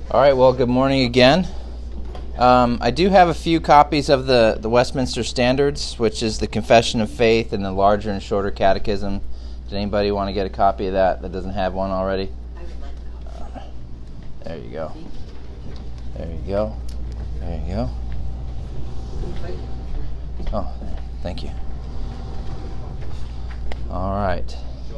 All right, well, good morning again. I do have a few copies of the Westminster Standards, which is the Confession of Faith and the larger and shorter catechism. Did anybody want to get a copy of that doesn't have one already? There you go. There you go. There you go. Oh, thank you. All right.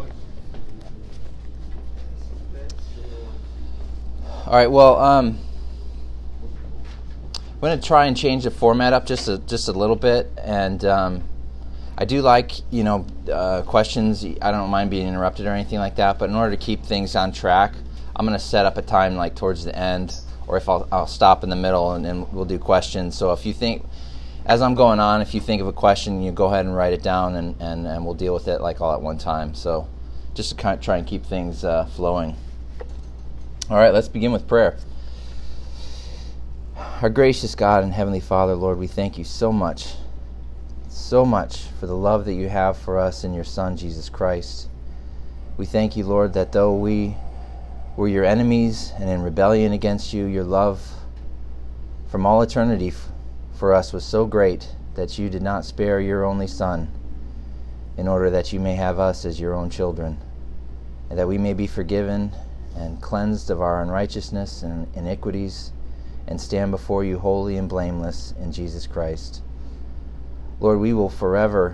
All right, well, I'm going to try and change the format up just a little bit, and I do like, questions. I don't mind being interrupted or anything like that, but in order to keep things on track, I'm going to set up a time like towards the end, or if I'll stop in the middle and then we'll do questions. So if you think, as I'm going on, if you think of a question, you go ahead and write it down, and we'll deal with it like all at one time. So just to kind of try and keep things flowing. All right, let's begin with prayer. Our gracious God and Heavenly Father, Lord, we thank you so much for the love that you have for us in your Son, Jesus Christ. We thank you, Lord, that though we were your enemies and in rebellion against you, your love from all eternity for us was so great that you did not spare your only Son in order that you may have us as your own children, and that we may be forgiven and cleansed of our unrighteousness and iniquities, and stand before you holy and blameless in Jesus Christ. Lord, we will forever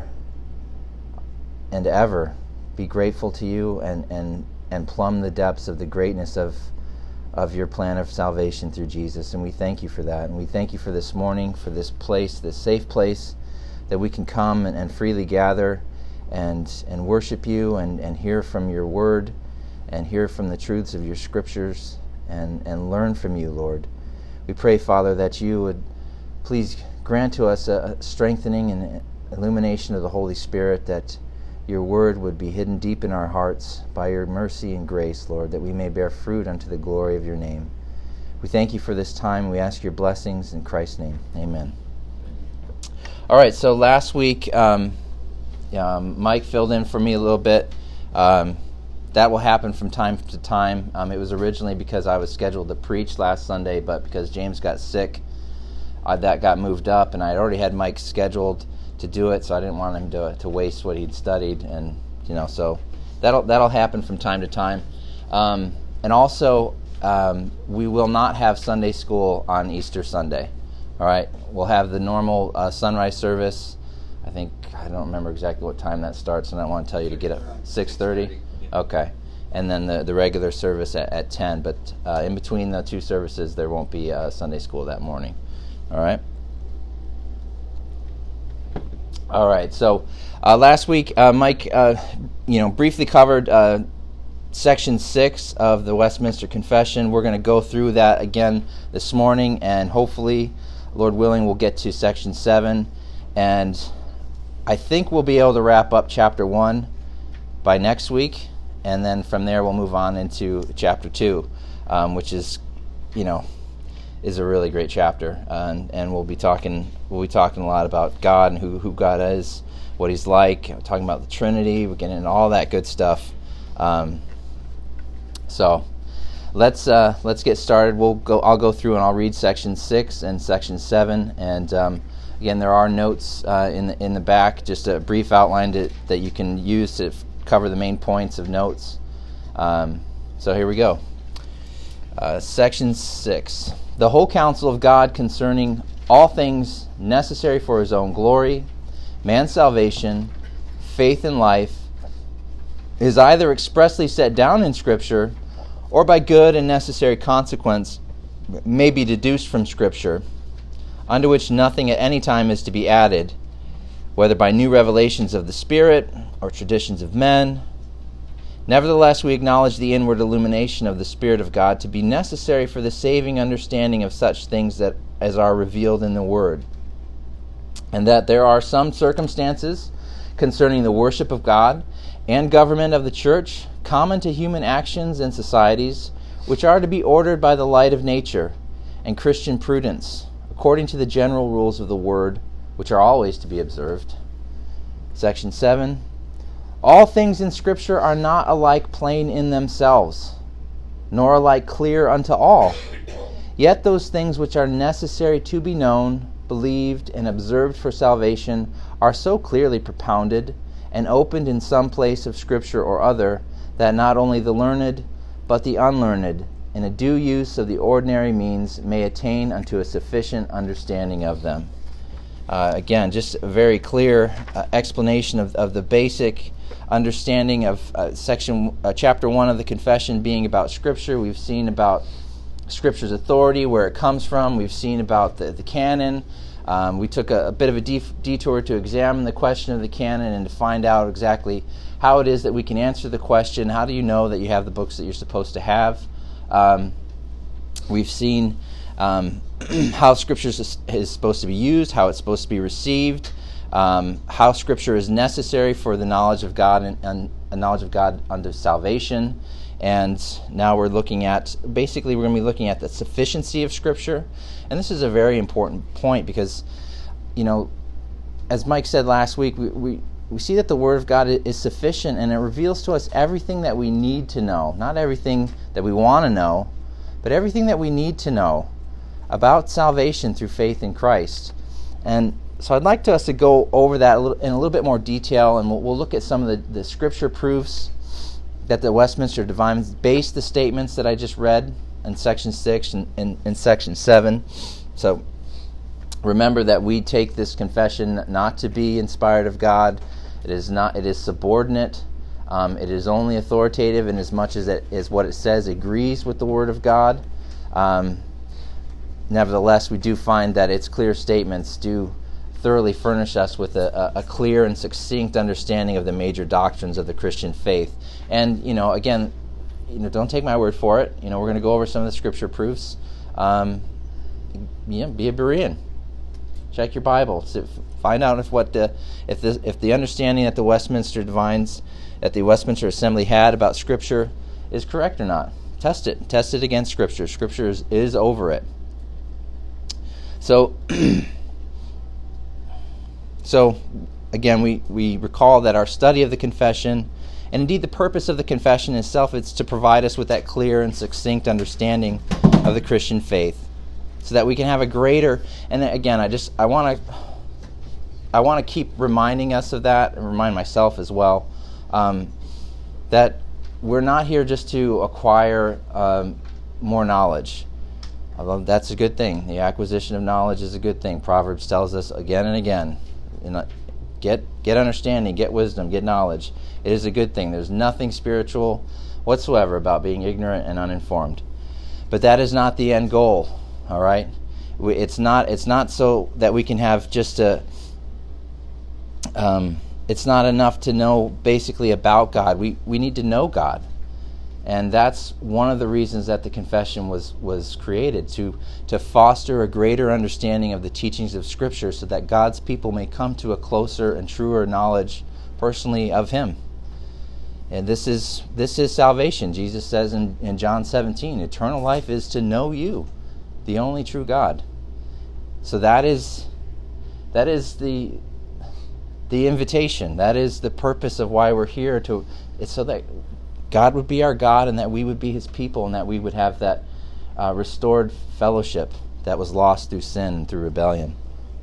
and ever be grateful to you and plumb the depths of the greatness of your plan of salvation through Jesus. And we thank you for that. And we thank you for this morning, for this place, this safe place that we can come and freely gather and worship you and hear from your word, and hear from the truths of your scriptures, and learn from you, Lord. We pray, Father, that you would please grant to us a strengthening and illumination of the Holy Spirit, that your word would be hidden deep in our hearts by your mercy and grace, Lord, that we may bear fruit unto the glory of your name. We thank you for this time. We ask your blessings in Christ's name. Amen. All right, so last week, Mike filled in for me a little bit. That will happen from time to time. It was originally because I was scheduled to preach last Sunday, but because James got sick, that got moved up, and I already had Mike scheduled to do it, so I didn't want him to waste what he'd studied, and so that'll happen from time to time. And also, we will not have Sunday school on Easter Sunday. All right, we'll have the normal sunrise service. I don't remember exactly what time that starts, and I don't want to tell you to get up 6:30. Okay, and then the regular service at 10, but in between the two services there won't be Sunday school that morning. All right, so last week Mike briefly covered section 6 of the Westminster Confession. We're going to go through that again this morning, and hopefully, Lord willing, we'll get to section 7, and I think we'll be able to wrap up chapter 1 by next week. And then from there we'll move on into chapter 2, which is a really great chapter, and we'll be talking a lot about God and who God is, what He's like. We're talking about the Trinity. We're getting into all that good stuff. So let's get started. I'll go through and I'll read section 6 and section 7, and again there are notes in the back, just a brief outline that you can use to cover the main points of notes. So here we go. Section 6. The whole counsel of God concerning all things necessary for his own glory, man's salvation, faith and life, is either expressly set down in Scripture, or by good and necessary consequence may be deduced from Scripture, unto which nothing at any time is to be added, whether by new revelations of the Spirit or traditions of men. Nevertheless, we acknowledge the inward illumination of the Spirit of God to be necessary for the saving understanding of such things as are revealed in the Word, and that there are some circumstances concerning the worship of God and government of the Church, common to human actions and societies, which are to be ordered by the light of nature and Christian prudence, according to the general rules of the Word, which are always to be observed. Section 7. All things in Scripture are not alike plain in themselves, nor alike clear unto all. Yet those things which are necessary to be known, believed, and observed for salvation are so clearly propounded and opened in some place of Scripture or other, that not only the learned, but the unlearned, in a due use of the ordinary means, may attain unto a sufficient understanding of them. Again, just a very clear explanation of the basic understanding of chapter 1 of the Confession being about Scripture. We've seen about Scripture's authority, where it comes from. We've seen about the canon. We took a bit of a detour to examine the question of the canon and to find out exactly how it is that we can answer the question, how do you know that you have the books that you're supposed to have? We've seen how Scripture is supposed to be used, how it's supposed to be received, how Scripture is necessary for the knowledge of God and a knowledge of God unto salvation. And now we're going to be looking at the sufficiency of Scripture. And this is a very important point because, as Mike said last week, we see that the Word of God is sufficient, and it reveals to us everything that we need to know. Not everything that we want to know, but everything that we need to know about salvation through faith in Christ. And so I'd like us to go over that in a little bit more detail, and we'll look at some of the Scripture proofs that the Westminster Divines base the statements that I just read in Section 6 and in Section 7. So remember that we take this confession not to be inspired of God. It is subordinate. It is only authoritative in as much as what it says agrees with the Word of God. Nevertheless, we do find that its clear statements do thoroughly furnish us with a clear and succinct understanding of the major doctrines of the Christian faith. And, again, don't take my word for it. We're going to go over some of the Scripture proofs. Be a Berean. Check your Bible. Find out if the understanding that the Westminster Divines, that the Westminster Assembly had about Scripture is correct or not. Test it. Test it against Scripture. Scripture is over it. So, again, we recall that our study of the confession, and indeed the purpose of the confession itself, is to provide us with that clear and succinct understanding of the Christian faith, so that we can have a greater. And again, I want to keep reminding us of that, and remind myself as well, that we're not here just to acquire more knowledge. Although that's a good thing. The acquisition of knowledge is a good thing. Proverbs tells us again and again, get understanding, get wisdom, get knowledge. It is a good thing. There's nothing spiritual whatsoever about being ignorant and uninformed. But that is not the end goal, all right? It's not so that we can have just it's not enough to know basically about God. We need to know God. And that's one of the reasons that the confession was created, to foster a greater understanding of the teachings of Scripture, so that God's people may come to a closer and truer knowledge personally of Him. And this is salvation. Jesus says in John 17, eternal life is to know you, the only true God. So that is the invitation. That is the purpose of why we're here. It's so that God would be our God, and that we would be His people, and that we would have that restored fellowship that was lost through sin and through rebellion.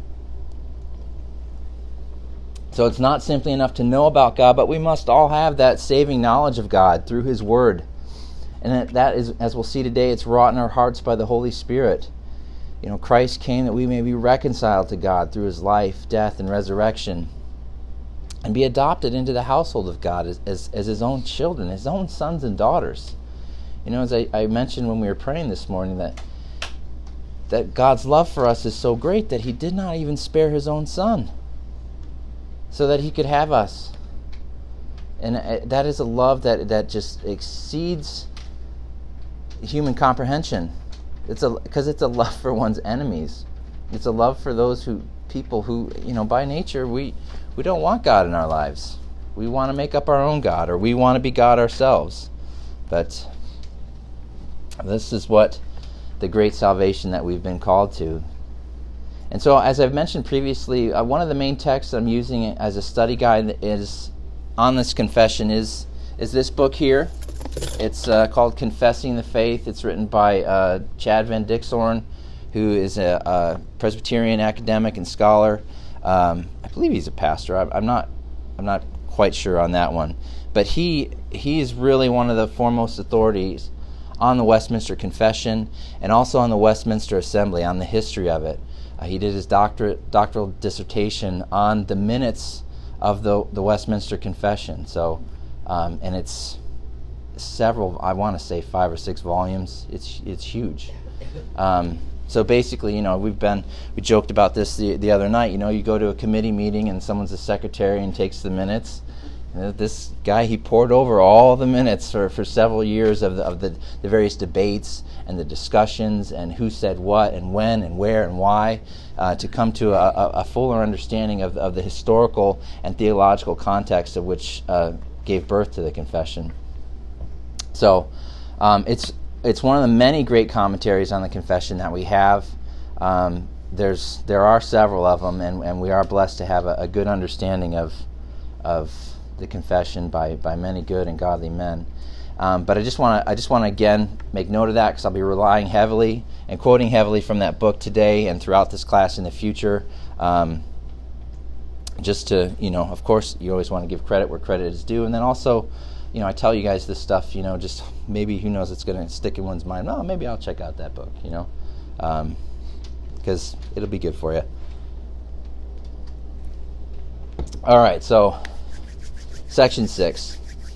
So it's not simply enough to know about God, but we must all have that saving knowledge of God through His Word. And that is, as we'll see today, it's wrought in our hearts by the Holy Spirit. Christ came that we may be reconciled to God through His life, death, and resurrection, and be adopted into the household of God as His own children, His own sons and daughters. As I mentioned when we were praying this morning, that God's love for us is so great that He did not even spare His own Son so that He could have us. And that is a love that just exceeds human comprehension. Because it's a love for one's enemies. It's a love for those people who, by nature, we don't want God in our lives. We want to make up our own God, or we want to be God ourselves. But this is what the great salvation that we've been called to. And so, as I've mentioned previously, one of the main texts I'm using as a study guide is on this confession is this book here. It's called Confessing the Faith. It's written by Chad Van Dixhorn, who is a Presbyterian academic and scholar. I believe he's a pastor. I'm not quite sure on that one, but he is really one of the foremost authorities on the Westminster Confession and also on the Westminster Assembly, on the history of it. He did his doctoral dissertation on the minutes of the Westminster Confession. So, and it's several, I want to say 5 or 6 volumes. It's huge. So basically, we joked about this the other night. You go to a committee meeting and someone's a secretary and takes the minutes. This guy, he poured over all the minutes for several years of the various debates and the discussions and who said what and when and where and why to come to a fuller understanding of the historical and theological context of which gave birth to the confession. So it's one of the many great commentaries on the confession that we have. There are several of them, and we are blessed to have a good understanding of the confession by many good and godly men. But I just want to again make note of that, because I'll be relying heavily and quoting heavily from that book today and throughout this class in the future. Just to, of course, you always want to give credit where credit is due, and then also, I tell you guys this stuff, just maybe, who knows, it's going to stick in one's mind. Oh, maybe I'll check out that book, because it'll be good for you. All right, so Section 6.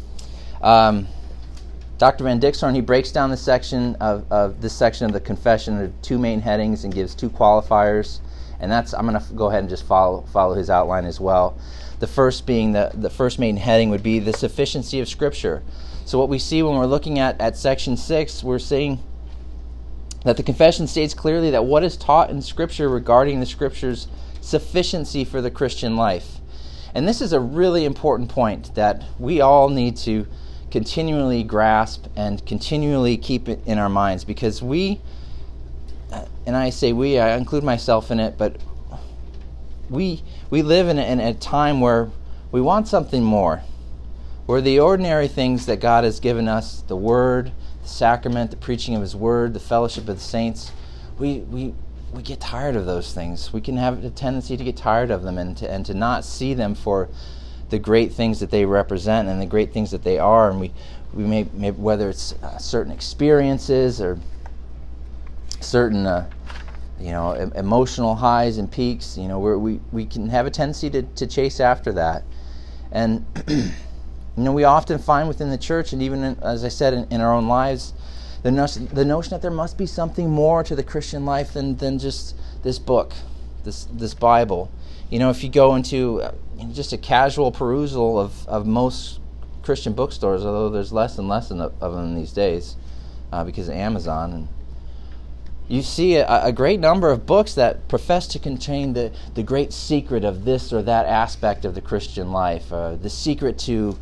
Dr. Van Dixhorn, he breaks down the section of this section of the confession into 2 main headings and gives 2 qualifiers, and I'm going to go ahead and just follow his outline as well. The first being the first main heading would be the sufficiency of Scripture. So what we see when we're looking at Section 6, we're seeing that the confession states clearly that what is taught in Scripture regarding the Scripture's sufficiency for the Christian life. And this is a really important point that we all need to continually grasp and continually keep it in our minds, because we, and I say we, I include myself in it, but we live in a time where we want something more, where the ordinary things that God has given us, the Word, the sacrament, the preaching of His Word, the fellowship of the saints, we get tired of those things. We can have a tendency to get tired of them and to not see them for the great things that they represent and the great things that they are. And we may whether it's certain experiences or certain emotional highs and peaks, where we can have a tendency to chase after that. And we often find within the church, and even as I said in our own lives, the notion that there must be something more to the Christian life than just this book, this Bible. If you go into just a casual perusal of most Christian bookstores, although there's less and less of them these days because of Amazon, and you see a great number of books that profess to contain the great secret of this or that aspect of the Christian life, the secret to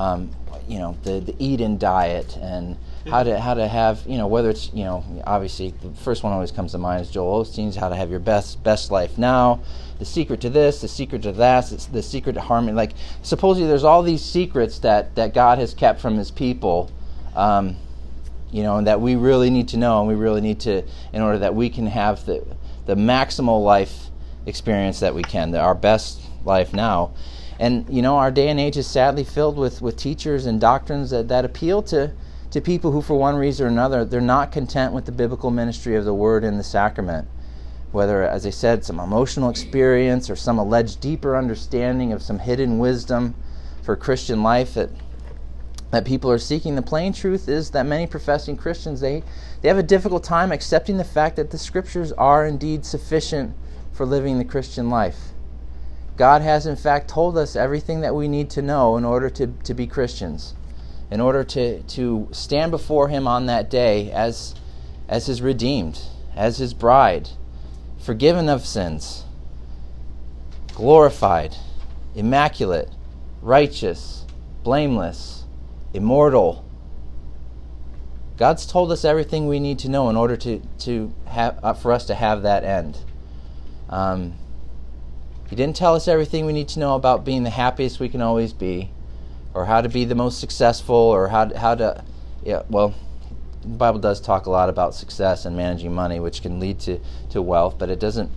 the Eden diet, and how to have, whether it's, obviously the first one always comes to mind is Joel Osteen's How to Have Your Best Life Now, the secret to this, the secret to that, the secret to harmony. Like, supposedly there's all these secrets that God has kept from His people, and that we really need to know, and we really need to, in order that we can have the maximal life experience that we can, our best life now. And, our day and age is sadly filled with teachers and doctrines that appeal to people who, for one reason or another, they're not content with the biblical ministry of the Word and the sacrament. Whether, as I said, some emotional experience or some alleged deeper understanding of some hidden wisdom for Christian life that people are seeking. The plain truth is that many professing Christians, they have a difficult time accepting the fact that the Scriptures are indeed sufficient for living the Christian life. God has in fact told us everything that we need to know in order to be Christians, in order to stand before Him on that day as His redeemed, as His bride, forgiven of sins, glorified, immaculate, righteous, blameless, immortal. God's told us everything we need to know in order to have for us to have that end. He didn't tell us everything we need to know about being the happiest we can always be, or how to be the most successful, or how to well, the Bible does talk a lot about success and managing money, which can lead to wealth, but it doesn't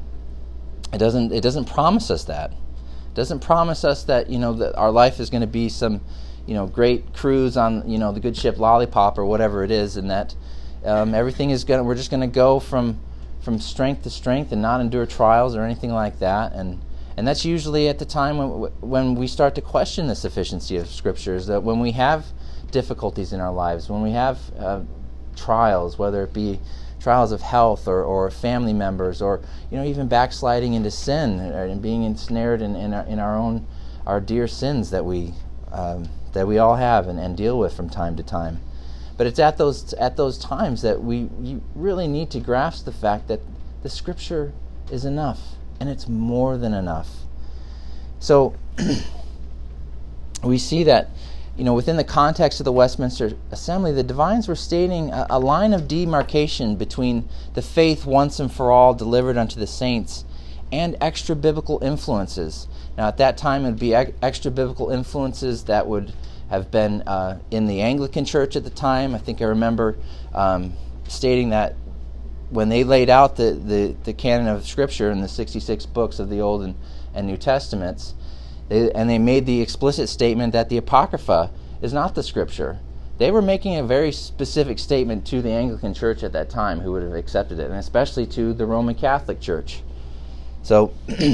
promise us that. It doesn't promise us that, that our life is going to be some, great cruise on, the good ship Lollipop or whatever it is, and that everything is we're just going to go from strength to strength and not endure trials or anything like that. And that's usually at the time when we start to question the sufficiency of Scriptures, that when we have difficulties in our lives, when we have trials, whether it be trials of health or family members, or even backsliding into sin and being ensnared in our dear sins that we all have and deal with from time to time. But it's at those times that you really need to grasp the fact that the Scripture is enough, and it's more than enough. So we see that within the context of the Westminster Assembly, the divines were stating a line of demarcation between the faith once and for all delivered unto the saints and extra-biblical influences. Now, at that time, it would be extra-biblical influences that would have been in the Anglican Church at the time. I think I remember stating that when they laid out the canon of Scripture in the 66 books of the Old and New Testaments, they made the explicit statement that the Apocrypha is not the Scripture. They were making a very specific statement to the Anglican Church at that time, who would have accepted it, and especially to the Roman Catholic Church. So,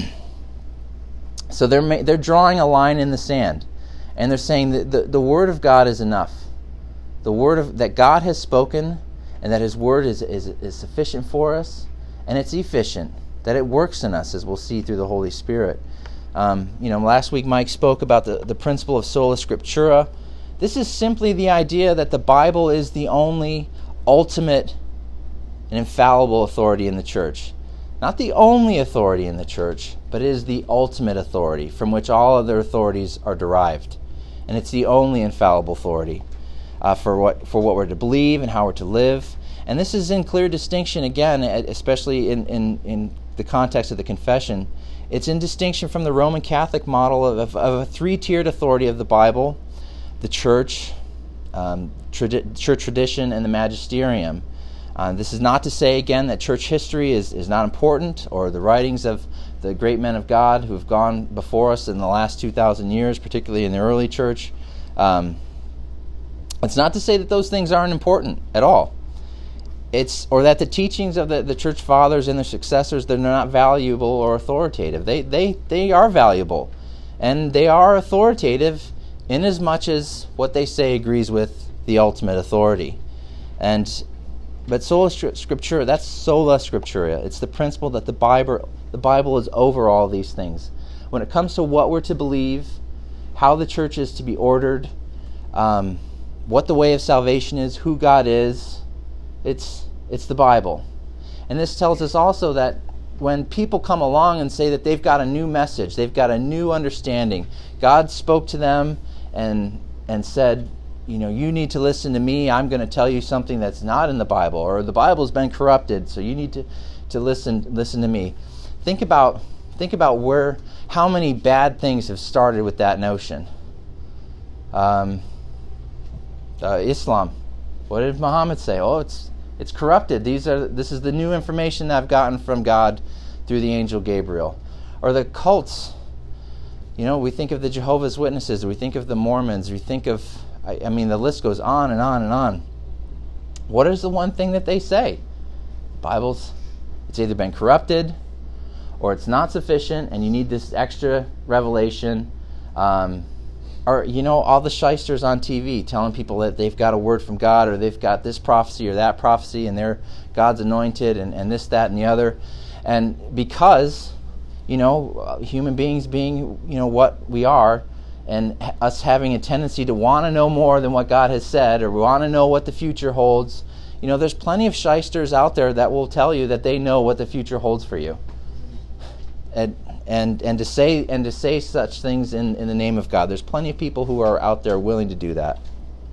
they're drawing a line in the sand, and they're saying that the Word of God is enough. The Word that God has spoken, and that His Word is sufficient for us, and it's efficient, that it works in us, as we'll see through the Holy Spirit. Last week Mike spoke about the principle of sola scriptura. This is simply the idea that the Bible is the only ultimate and infallible authority in the church. Not the only authority in the church, but it is the ultimate authority from which all other authorities are derived. And it's the only infallible authority for what we're to believe and how we're to live. And this is in clear distinction, again, especially in the context of the confession. It's in distinction from the Roman Catholic model of a three-tiered authority of the Bible: the church, church tradition, and the magisterium. This is not to say, again, that church history is not important, or the writings of the great men of God who have gone before us in the last 2,000 years, particularly in the early church. It's not to say that those things aren't important at all. Or that the teachings of the church fathers and their successors, they're not valuable or authoritative. They are valuable, and they are authoritative in as much as what they say agrees with the ultimate authority. But sola scriptura, that's sola scriptura. It's the principle that the Bible is over all these things. When it comes to what we're to believe, how the church is to be ordered, what the way of salvation is, who God is, it's the Bible. And this tells us also that when people come along and say that they've got a new message, they've got a new understanding, God spoke to them and said, you need to listen to me. I'm going to tell you something that's not in the Bible, or the Bible's been corrupted, so you need to listen to me. Think about how many bad things have started with that notion. Islam. What did Muhammad say? Oh, it's corrupted. This is the new information that I've gotten from God through the angel Gabriel. Or the cults. We think of the Jehovah's Witnesses, we think of the Mormons, we think of, the list goes on and on and on. What is the one thing that they say? It's either been corrupted, or it's not sufficient, and you need this extra revelation. Or, all the shysters on TV telling people that they've got a word from God, or they've got this prophecy or that prophecy, and they're God's anointed, and this, that, and the other. And because, human beings being, what we are, and us having a tendency to want to know more than what God has said, or we want to know what the future holds, there's plenty of shysters out there that will tell you that they know what the future holds for you. And to say such things in the name of God. There's plenty of people who are out there willing to do that.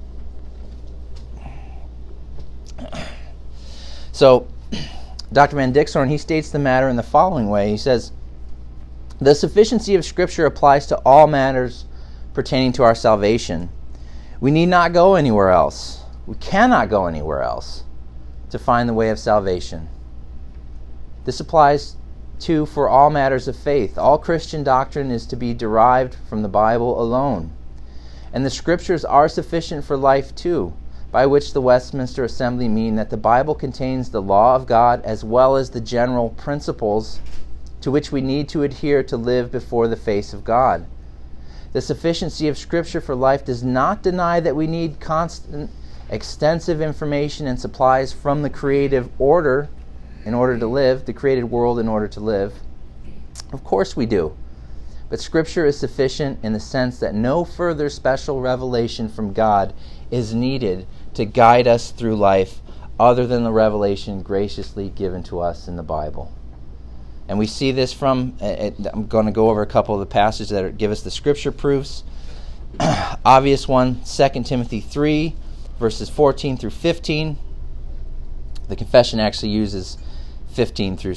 So, Dr. Van Dixhorn, he states the matter in the following way. He says, the sufficiency of Scripture applies to all matters pertaining to our salvation. We need not go anywhere else. We cannot go anywhere else to find the way of salvation. This applies too for all matters of faith. All Christian doctrine is to be derived from the Bible alone. And the Scriptures are sufficient for life too, by which the Westminster Assembly mean that the Bible contains the law of God as well as the general principles to which we need to adhere to live before the face of God. The sufficiency of Scripture for life does not deny that we need constant, extensive information and supplies from the creative order in order to live, the created world in order to live. Of course we do. But Scripture is sufficient in the sense that no further special revelation from God is needed to guide us through life other than the revelation graciously given to us in the Bible. And we see this from, I'm going to go over a couple of the passages that give us the Scripture proofs. Obvious one, 2 Timothy 3, verses 14 through 15. The confession actually uses 15 through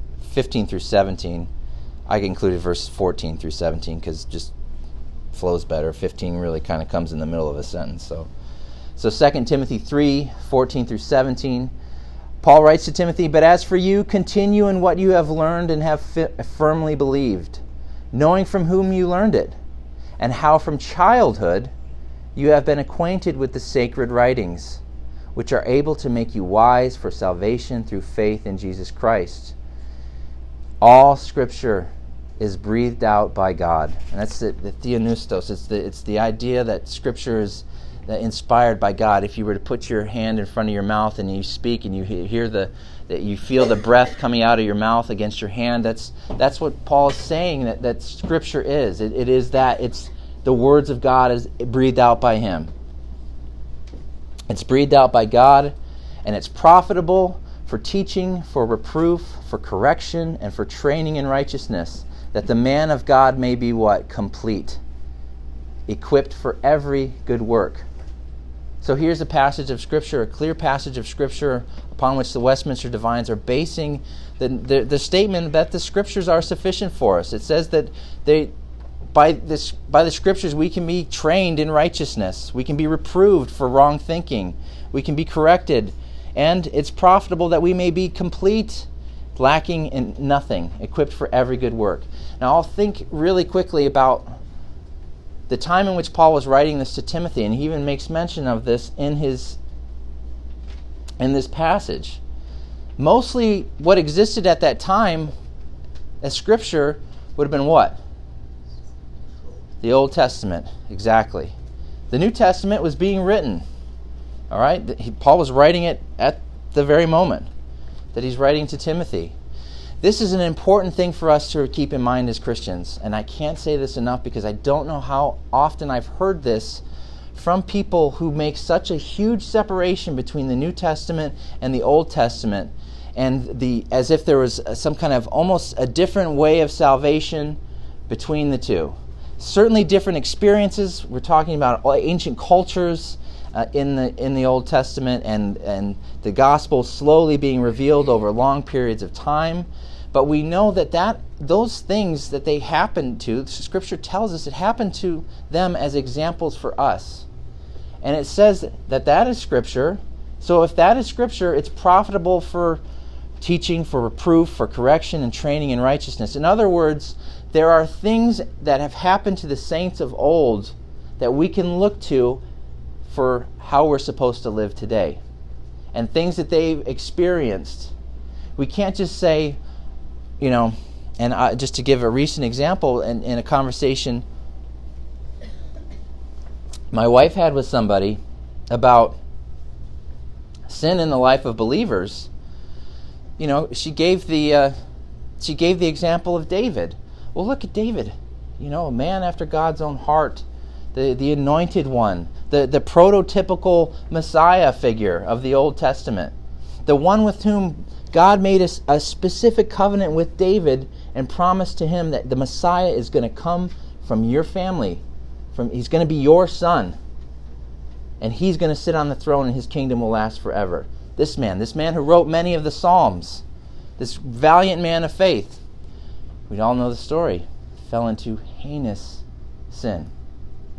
17. I included verses 14 through 17 because it just flows better. 15 really kind of comes in the middle of a sentence. So 2 Timothy 3, 14 through 17. Paul writes to Timothy, "But as for you, continue in what you have learned and have firmly believed, knowing from whom you learned it, and how from childhood you have been acquainted with the sacred writings, which are able to make you wise for salvation through faith in Jesus Christ." All Scripture is breathed out by God. And that's the theopneustos. It's the idea that Scripture is inspired by God. If you were to put your hand in front of your mouth and you speak and you hear that you feel the breath coming out of your mouth against your hand, that's what Paul is saying that Scripture is. It is that. It's the words of God is breathed out by Him. It's breathed out by God, and it's profitable for teaching, for reproof, for correction, and for training in righteousness, that the man of God may be what? Complete, equipped for every good work. So here's a passage of Scripture, a clear passage of Scripture upon which the Westminster Divines are basing the statement that the Scriptures are sufficient for us. It says that by the Scriptures we can be trained in righteousness. We can be reproved for wrong thinking. We can be corrected. And it's profitable that we may be complete, lacking in nothing, equipped for every good work. Now I'll think really quickly about the time in which Paul was writing this to Timothy, and he even makes mention of this in this passage. Mostly what existed at that time as Scripture would have been what? The Old Testament, exactly. The New Testament was being written. All right? Paul was writing it at the very moment that he's writing to Timothy. This is an important thing for us to keep in mind as Christians, and I can't say this enough because I don't know how often I've heard this from people who make such a huge separation between the New Testament and the Old Testament, and as if there was some kind of almost a different way of salvation between the two. Certainly different experiences. We're talking about ancient cultures in the Old Testament, and the gospel slowly being revealed over long periods of time. But we know that those things that they happened to, Scripture tells us it happened to them as examples for us. And it says that is Scripture. So if that is Scripture, it's profitable for teaching, for reproof, for correction, and training in righteousness. In other words, there are things that have happened to the saints of old that we can look to for how we're supposed to live today. And things that they've experienced. We can't just say, and just to give a recent example, in a conversation my wife had with somebody about sin in the life of believers, she gave the example of David. Well, look at David, a man after God's own heart, the anointed one, the prototypical Messiah figure of the Old Testament, the one with whom God made a specific covenant with David and promised to him that the Messiah is going to come from your family. He's going to be your son. And he's going to sit on the throne and his kingdom will last forever. This man who wrote many of the Psalms, this valiant man of faith, we all know the story, fell into heinous sin.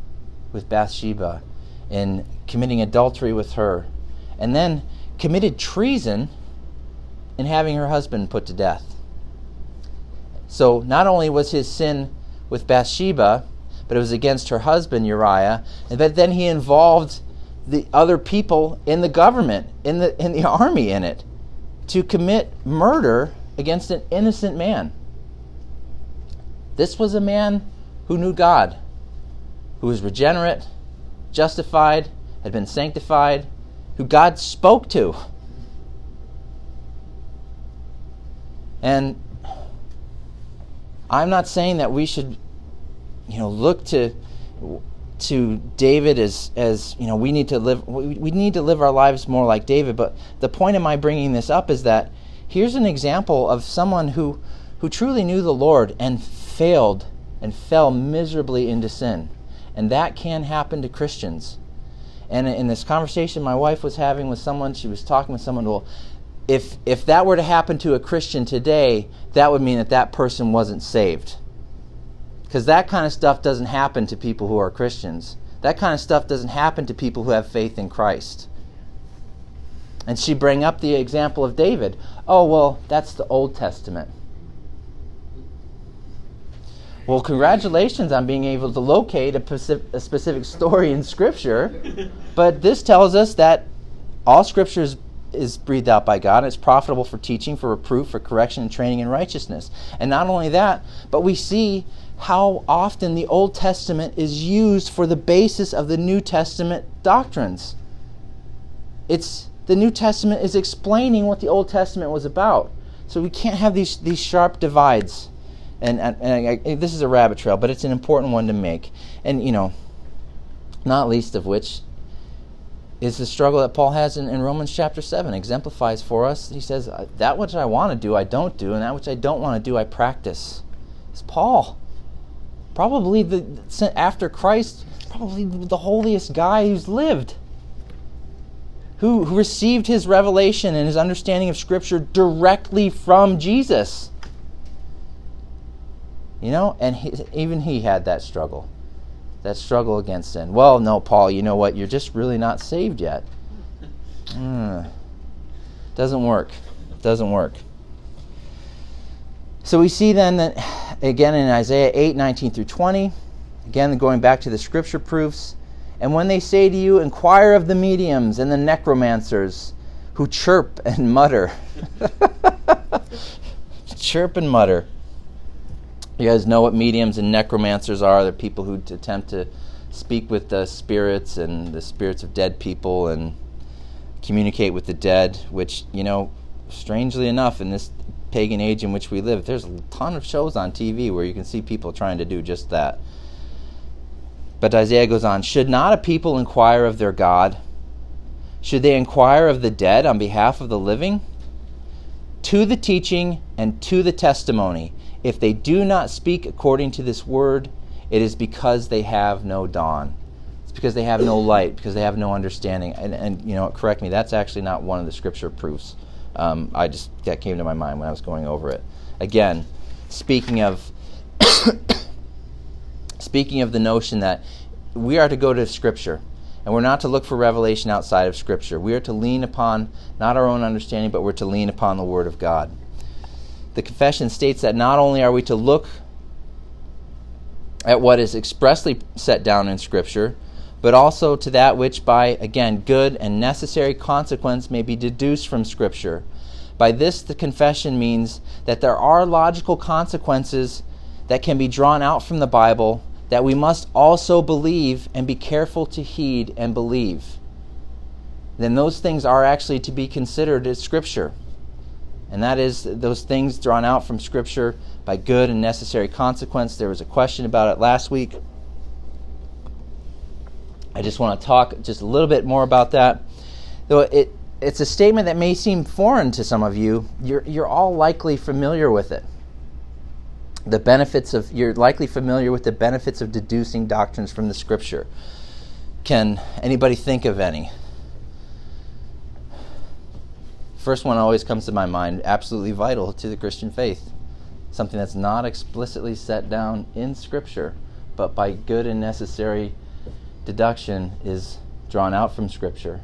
with Bathsheba and committing adultery with her, and then committed treason in having her husband put to death. So not only was his sin with Bathsheba, but it was against her husband Uriah, but then he involved the other people in the government, in the army in it, to commit murder against an innocent man. This was a man who knew God, who was regenerate, justified, had been sanctified, who God spoke to. And I'm not saying that we should, look to David as we need to live our lives more like David. But the point of my bringing this up is that here's an example of someone who truly knew the Lord and failed and fell miserably into sin. And that can happen to Christians. And in this conversation my wife was having with someone, she was talking with someone, well, if that were to happen to a Christian today, that would mean that person wasn't saved. Because that kind of stuff doesn't happen to people who are Christians. That kind of stuff doesn't happen to people who have faith in Christ. And she bring up the example of David. Oh, well, that's the Old Testament. Well, congratulations on being able to locate a specific story in Scripture. But this tells us that all Scripture is breathed out by God. And it's profitable for teaching, for reproof, for correction, and training in righteousness. And not only that, but we see how often the Old Testament is used for the basis of the New Testament doctrines. The New Testament is explaining what the Old Testament was about. So we can't have these sharp divides. And this is a rabbit trail, but it's an important one to make. And, not least of which is the struggle that Paul has in Romans chapter 7, exemplifies for us. He says, that which I want to do, I don't do, and that which I don't want to do, I practice. It's Paul. Probably after Christ, probably the holiest guy who's lived. Who received his revelation and his understanding of Scripture directly from Jesus. And even he had that struggle against sin. Well, no, Paul, you know what? You're just really not saved yet. Doesn't work. So we see then that, again, in Isaiah 8:19 through 20, again, going back to the Scripture proofs, and when they say to you, inquire of the mediums and the necromancers who chirp and mutter. Chirp and mutter. You guys know what mediums and necromancers are. They're people who attempt to speak with the spirits and the spirits of dead people and communicate with the dead, which, strangely enough, in this pagan age in which we live, there's a ton of shows on TV where you can see people trying to do just that. But Isaiah goes on, should not a people inquire of their God? Should they inquire of the dead on behalf of the living? To the teaching and to the testimony. If they do not speak according to this word, it is because they have no dawn. It's because they have no light, because they have no understanding. And correct me, that's actually not one of the Scripture proofs. That came to my mind when I was going over it. Again, speaking of the notion that we are to go to Scripture, and we're not to look for revelation outside of Scripture. We are to lean upon not our own understanding, but we're to lean upon the Word of God. The confession states that not only are we to look at what is expressly set down in Scripture, but also to that which by, again, good and necessary consequence may be deduced from Scripture. By this, the confession means that there are logical consequences that can be drawn out from the Bible that we must also believe and be careful to heed and believe. Then those things are actually to be considered as Scripture. And that is those things drawn out from Scripture by good and necessary consequence. There was a question about it last week. I just want to talk just a little bit more about that. Though it's a statement that may seem foreign to some of you, you're all likely familiar with it. You're likely familiar with the benefits of deducing doctrines from the Scripture. Can anybody think of any? First one always comes to my mind, absolutely vital to the Christian faith. Something that's not explicitly set down in Scripture, but by good and necessary deduction is drawn out from Scripture?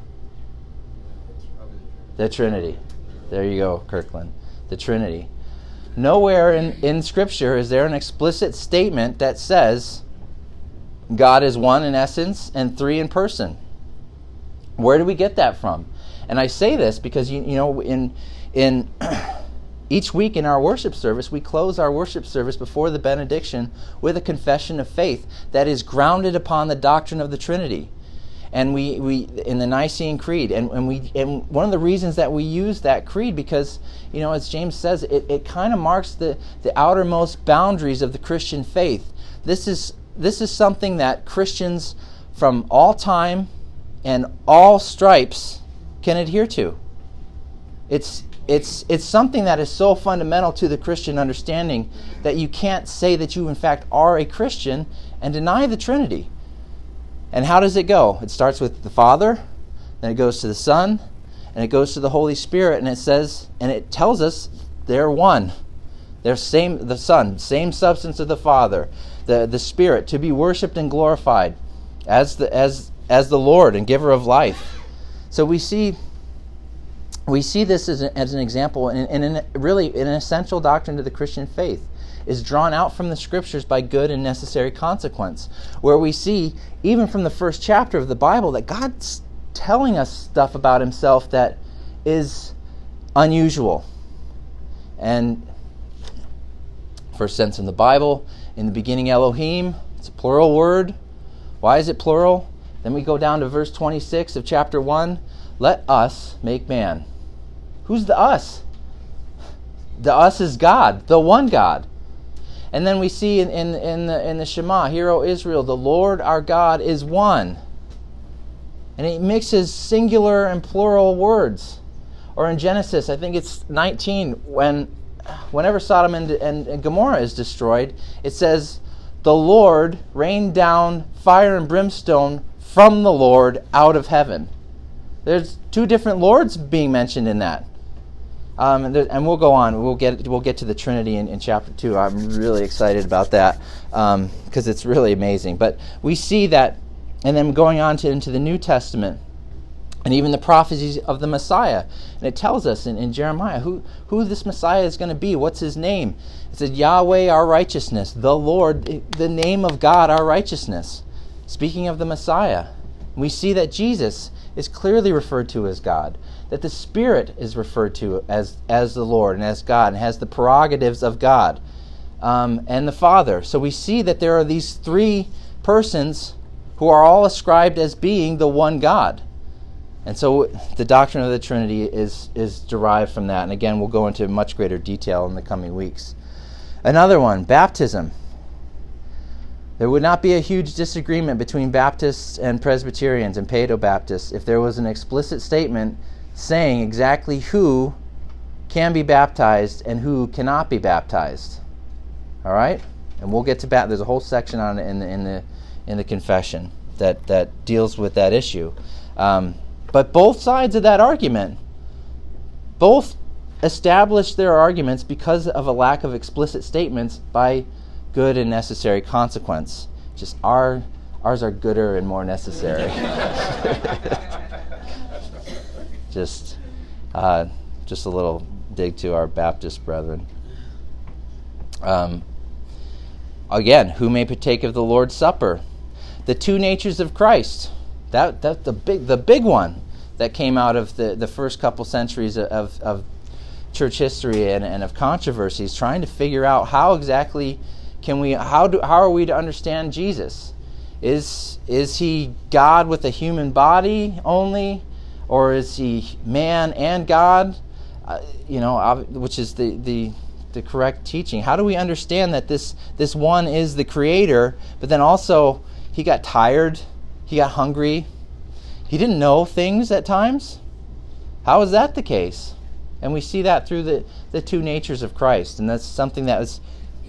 The Trinity. There you go, Kirkland. The Trinity. Nowhere in Scripture is there an explicit statement that says God is one in essence and three in person. Where do we get that from? And I say this because you know in each week in our worship service, we close our worship service before the benediction with a confession of faith that is grounded upon the doctrine of the Trinity. And we in the Nicene Creed, and one of the reasons that we use that creed, because as James says, it kind of marks the outermost boundaries of the Christian faith. This is something that Christians from all time and all stripes can adhere to. It's something that is so fundamental to the Christian understanding that you can't say that you in fact are a Christian and deny the Trinity. And how does it go? It starts with the Father, then it goes to the Son, and it goes to the Holy Spirit, and it tells us they're one. They're the Son, same substance of the Father, the Spirit, to be worshipped and glorified as the Lord and giver of life. So we see this as an example, and really an essential doctrine to the Christian faith is drawn out from the Scriptures by good and necessary consequence, where we see, even from the first chapter of the Bible, that God's telling us stuff about Himself that is unusual. And first sentence in the Bible, in the beginning Elohim, it's a plural word. Why is it plural? Then we go down to verse 26 of chapter 1, let us make man. Who's the us? The us is God, the one God. And then we see in the Shema, Hear, O Israel, the Lord our God is one. And it mixes singular and plural words. Or in Genesis, I think it's 19, whenever Sodom and Gomorrah is destroyed, it says, the Lord rained down fire and brimstone from the Lord out of heaven. There's two different Lords being mentioned in that. And we'll go on. We'll get to the Trinity in chapter 2. I'm really excited about that because it's really amazing. But we see that, and then going on into the New Testament, and even the prophecies of the Messiah. And it tells us in Jeremiah who this Messiah is going to be. What's His name? It says, Yahweh our righteousness, the Lord, the name of God our righteousness. Speaking of the Messiah, we see that Jesus is clearly referred to as God, that the Spirit is referred to as the Lord and as God, and has the prerogatives of God, and the Father. So we see that there are these three persons who are all ascribed as being the one God. And so the doctrine of the Trinity is derived from that. And again, we'll go into much greater detail in the coming weeks. Another one, baptism. There would not be a huge disagreement between Baptists and Presbyterians and Paedo-Baptists if there was an explicit statement saying exactly who can be baptized and who cannot be baptized. All right? And we'll get to there's a whole section on it in the confession that deals with that issue. But both sides of that argument, both established their arguments because of a lack of explicit statements by good and necessary consequence. Just ours are gooder and more necessary. Just a little dig to our Baptist brethren. Again, who may partake of the Lord's Supper? The two natures of Christ. That's the big one that came out of the first couple centuries of church history and of controversies, trying to figure out how exactly how are we to understand Jesus? Is He God with a human body only, or is He man and God? Which is the correct teaching. How do we understand that this one is the Creator, but then also He got tired, He got hungry, He didn't know things at times? How is that the case? And we see that through the two natures of Christ, and that's something that was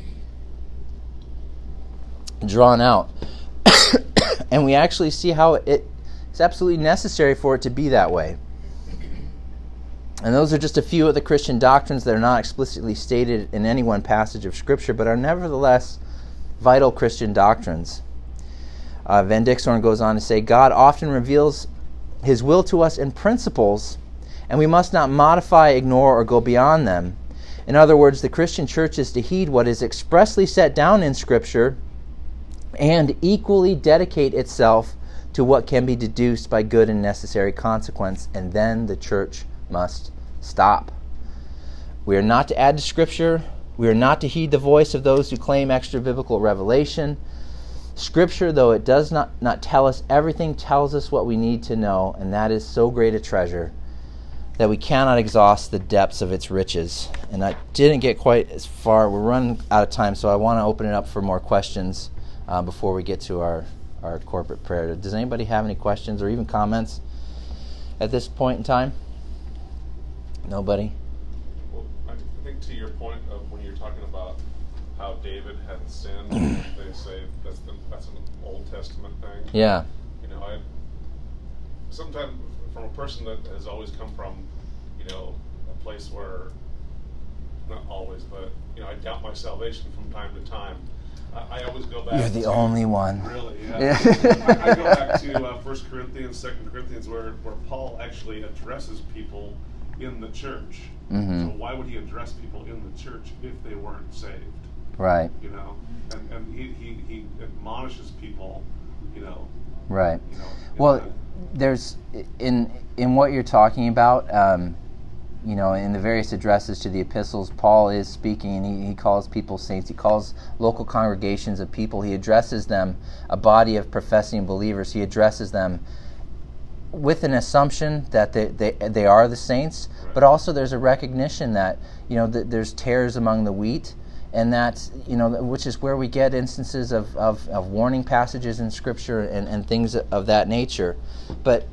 drawn out. And we actually see how it's absolutely necessary for it to be that way. And those are just a few of the Christian doctrines that are not explicitly stated in any one passage of Scripture, but are nevertheless vital Christian doctrines. Van Dixhorn goes on to say, God often reveals his will to us in principles, and we must not modify, ignore, or go beyond them. In other words, the Christian church is to heed what is expressly set down in Scripture and equally dedicate itself to what can be deduced by good and necessary consequence, and then the church must stop. We are not to add to Scripture. We are not to heed the voice of those who claim extra-biblical revelation. Scripture, though it does not tell us everything, tells us what we need to know, and that is so great a treasure that we cannot exhaust the depths of its riches. And I didn't get quite as far. We're running out of time, so I want to open it up for more questions before we get to our corporate prayer. Does anybody have any questions or even comments at this point in time? Nobody? Well, I think to your point of when you're talking about how David had sinned, they say that's an Old Testament thing. Yeah. I sometimes from a person that has always come from, a place where, not always, but I doubt my salvation from time to time. I always go back. You're the only one. Really, yeah. I go back to 1 Corinthians, 2 Corinthians, where Paul actually addresses people in the church. Mm-hmm. So why would he address people in the church if they weren't saved? Right. And he admonishes people, Right. Well, there's in what you're talking about. In the various addresses to the epistles, Paul is speaking, and he calls people saints. He calls local congregations of people. He addresses them, a body of professing believers. He addresses them with an assumption that they are the saints, right. But also there's a recognition that that there's tares among the wheat, and that which is where we get instances of warning passages in Scripture and things of that nature. But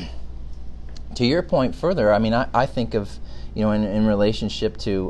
to your point further, I think of in relationship to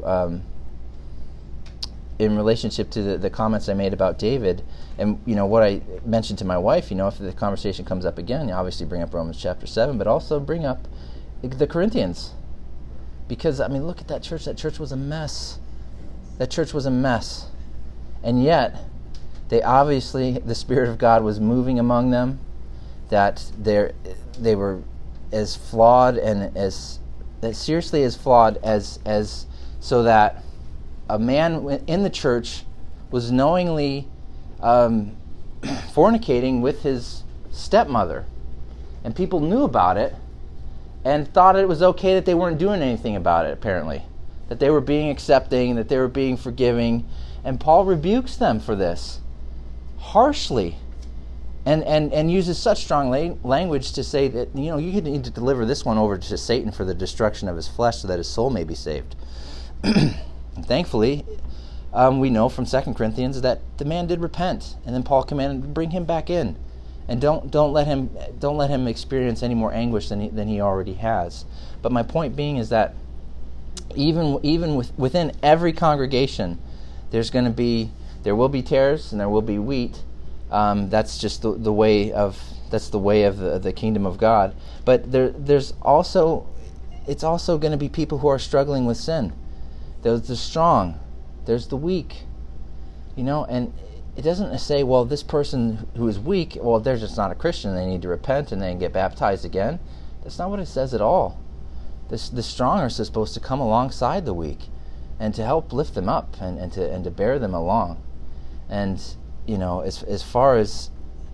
the comments I made about David, and what I mentioned to my wife, if the conversation comes up again, you obviously bring up Romans chapter 7, but also bring up the Corinthians, because look at that church. That church was a mess. That church was a mess, and yet they obviously, the Spirit of God was moving among them. That they were as flawed and as seriously as flawed as so that a man in the church was knowingly fornicating with his stepmother, and people knew about it and thought it was okay that they weren't doing anything about it, apparently, that they were being accepting, that they were being forgiving, and Paul rebukes them for this harshly. And uses such strong language to say that you need to deliver this one over to Satan for the destruction of his flesh, so that his soul may be saved. And thankfully, we know from 2 Corinthians that the man did repent, and then Paul commanded to bring him back in, and don't let him experience any more anguish than he already has. But my point being is that even within every congregation, there will be tares and there will be wheat. That's just the way of the kingdom of God. But it's also going to be people who are struggling with sin. There's the strong, there's the weak, and it doesn't say, well, this person who is weak, well, they're just not a Christian, they need to repent and then get baptized again. That's not what it says at all. The strong are supposed to come alongside the weak and to help lift them up and to bear them along. And as far as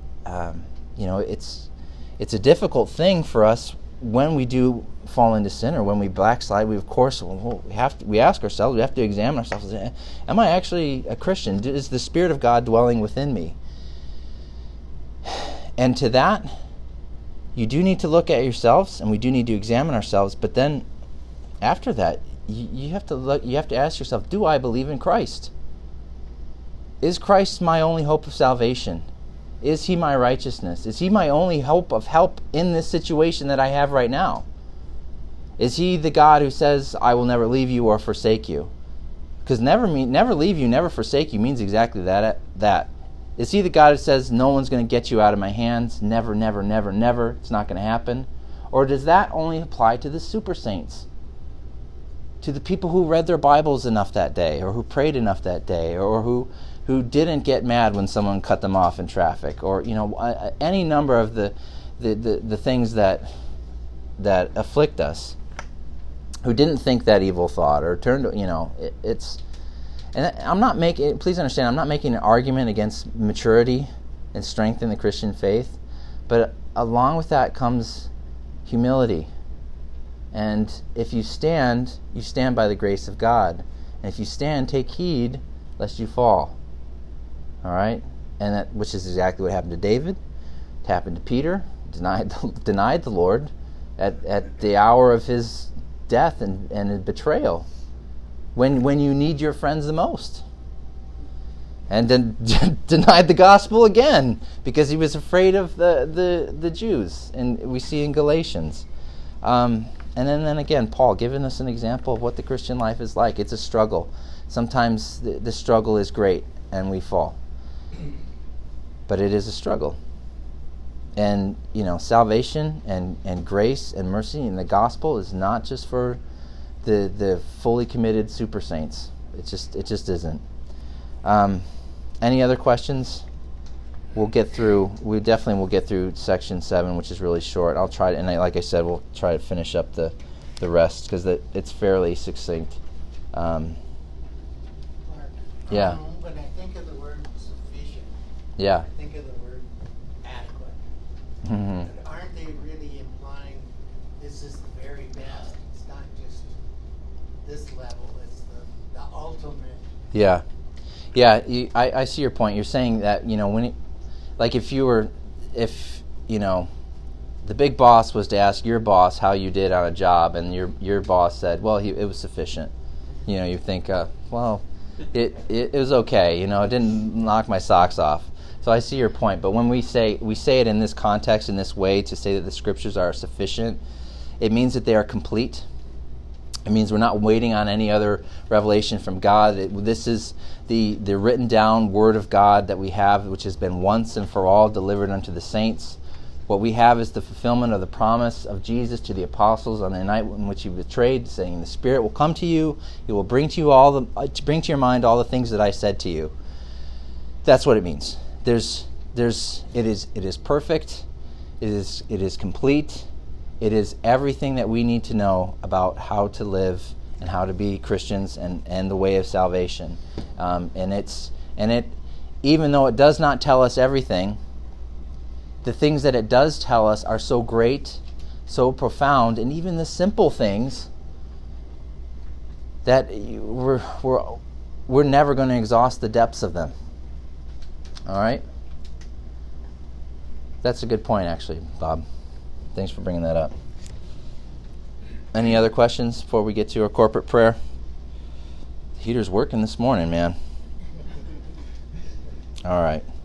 it's a difficult thing for us when we do fall into sin or when we backslide. We ask ourselves, we have to examine ourselves. Am I actually a Christian? Is the Spirit of God dwelling within me? And to that, you do need to look at yourselves, and we do need to examine ourselves. But then, after that, you have to look. You have to ask yourself: do I believe in Christ? Is Christ my only hope of salvation? Is He my righteousness? Is He my only hope of help in this situation that I have right now? Is He the God who says, I will never leave you or forsake you? Because never leave you, never forsake you means exactly that. Is He the God who says, no one's going to get you out of my hands? Never, never, never, never. It's not going to happen. Or does that only apply to the super saints? To the people who read their Bibles enough that day, or who prayed enough that day, or who who didn't get mad when someone cut them off in traffic, or any number of the things that afflict us, who didn't think that evil thought or turned, it's. And I'm not making. Please understand, I'm not making an argument against maturity and strength in the Christian faith, but along with that comes humility. And if you stand by the grace of God. And if you stand, take heed lest you fall. All right, and that, which is exactly what happened to David. It happened to Peter. Denied the Lord at the hour of his death and betrayal, when you need your friends the most, and then denied the gospel again because he was afraid of the Jews. And we see in Galatians, and then again Paul giving us an example of what the Christian life is like. It's a struggle. Sometimes the struggle is great and we fall, but it is a struggle. And salvation and grace and mercy and the gospel is not just for the fully committed super saints. It just isn't. Any other questions? We definitely will get through section 7, which is really short. I'll try to, and like I said, we'll try to finish up the rest because it's fairly succinct. Mark, yeah. When I think of the word sufficient, Yeah. I think of the word adequate. Mm-hmm. But aren't they really implying this is the very best? It's not just this level, it's the ultimate. Yeah. Yeah, I see your point. You're saying that, when if the big boss was to ask your boss how you did on a job, and your boss said, well, it was sufficient. You think, well, it was okay. It didn't knock my socks off. So I see your point. But when we say it in this context, in this way, to say that the Scriptures are sufficient, it means that they are complete. It means we're not waiting on any other revelation from God. This is the written down Word of God that we have, which has been once and for all delivered unto the saints. What we have is the fulfillment of the promise of Jesus to the apostles on the night in which he betrayed, saying, "The Spirit will come to you; He will bring to your mind all the things that I said to you." That's what it means. It is perfect. It is complete. It is everything that we need to know about how to live and how to be Christians and the way of salvation. Even though it does not tell us everything, the things that it does tell us are so great, so profound, and even the simple things that we're never going to exhaust the depths of them. All right? That's a good point, actually, Bob. Thanks for bringing that up. Any other questions before we get to our corporate prayer? The heater's working this morning, man. All right.